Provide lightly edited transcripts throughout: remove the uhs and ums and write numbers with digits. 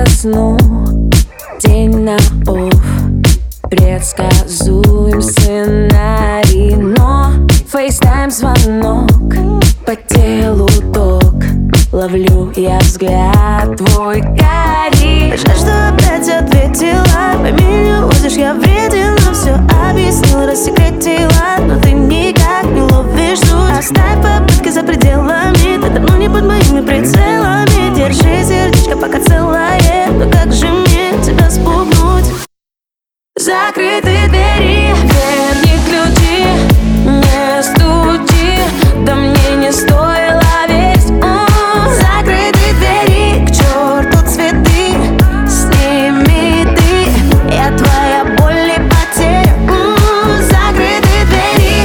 сну. День на off, предсказуем сценарий, но фейстайм звонок, по телу ток, ловлю я взгляд твой карий. Жаль, что опять ответила, пойми, не возишь, я вреден, но все объяснил, рассекретила, но ты никак не ловишь суть. Оставь попытки за пределами, ты давно не под моими прицелами. Держи сердечко пока целое, но как же мне тебя спугнуть? Закрыты двери, верни ключи, не стучи, да мне не стоило верить. Закрыты двери, к черту цветы, сними ты, я твоя боль и потеря. Закрыты двери,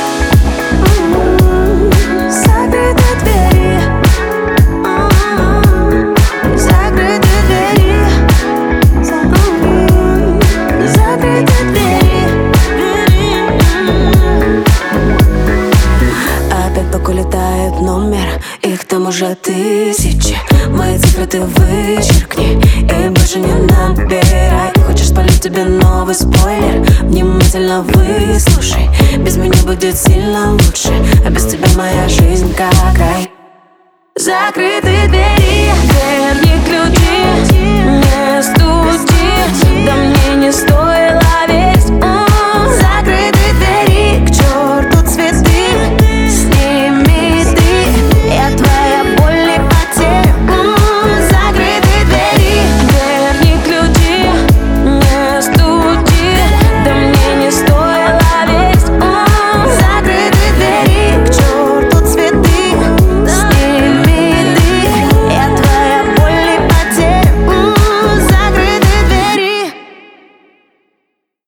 Закрыты двери, закрыты двери, закрыты двери. Опять только летает номер, их там уже тысячи. Мои цифры ты вычеркни и больше не набирай. Хочешь спалить тебе новый спойлер? Внимательно выслушай, без меня будет сильно лучше, а без тебя моя жизнь как рай. закрыты двери.